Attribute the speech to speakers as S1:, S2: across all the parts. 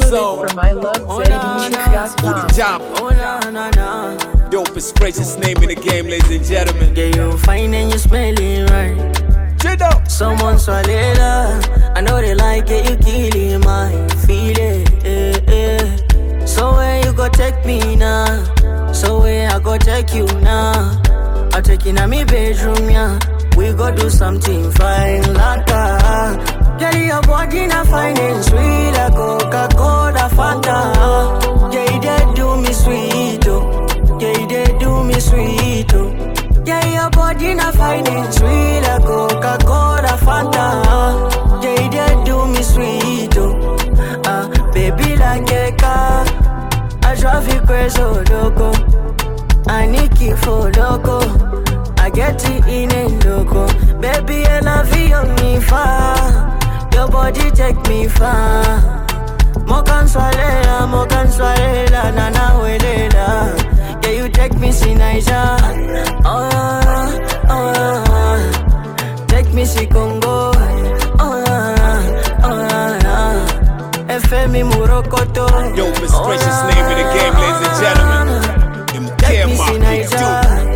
S1: Ozone.
S2: From ilovezmusic.com.
S1: Jump. Dopest, greatest name in the game, ladies and gentlemen.
S3: Yeah, you fine and you smelling right. Someone swallow. I know they like it, you killing my feeling. So where you go take me now? So where I go take you now? I take you in my bedroom, yeah. We go do something fine like that. Girl, your body na fine and sweet like Coca-Cola, Fanta. Yeah, you did do me sweet, oh. Yeah, you did do me sweet, oh. Yeah, your body na fine and sweet like Coca-Cola, Fanta. Yeah, you did do me sweet, oh. Baby like a car, I drive you crazy, oh, loco. I need you for loco. I get it in a loco. Baby, I love you on me far. Your body take me far. Mokan swallow, nana welela. Yeah, you take me si Niger. Take me si Congo. FM Murokoto.
S1: Dopest, gracious name in the game, ladies and gentlemen.
S3: Take me si Niger.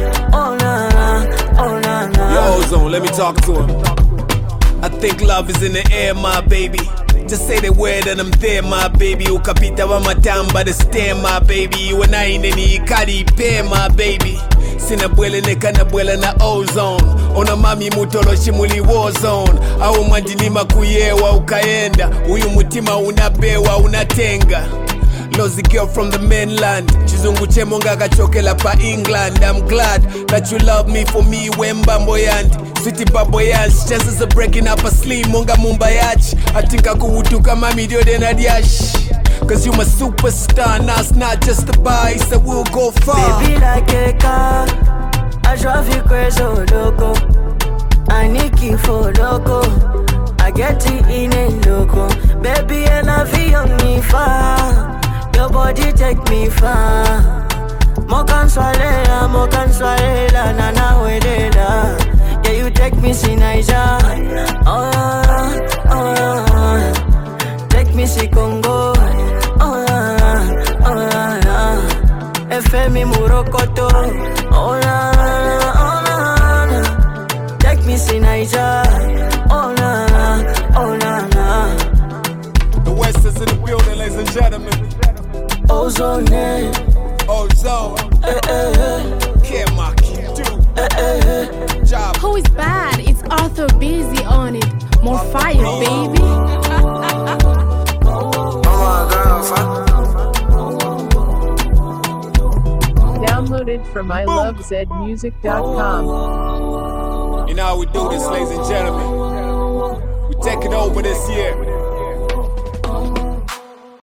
S1: Yo, Ozone, let me talk to him. I think love is in the air, my baby. Just say the word and I'm there, my baby. Ukapita wa matamba the stare, my baby. You and I in any kadi pair, my baby. Sina bwele nekana bwele na Ozone. Ona mami mutolo shimuli war zone. Au mandilima kuyewa ukaenda. Uyu mutima unabewa unatenga. Lozy girl from the mainland. Chizungu chemonga kachokela pa England. I'm glad that you love me for me wembambo yandi. Sweetie baboyans, chances of breaking up asleep monga mumbayachi. I think I could do kama midio dena diash. Cause you my superstar, now it's not just a buy, so we'll go far.
S3: Baby like a car, I drive you crazy, oh, loco. I need you for loco. I get it in a loco. Baby, I love you on me far. Your body take me far. Mokan swallow, nana welela. Yeah, you take me si Niger. Take me si Congo. FM Murokoto. Take me si Niger.
S1: The West is in the building, ladies and gentlemen.
S3: Ozone.
S1: Ozone. Kemaki, Job.
S4: Who is bad? It's Arthur Busy on it. More fire, baby.
S2: Downloaded from ilovezmusic.com.
S1: You know how we do this, ladies and gentlemen. We take it over this year.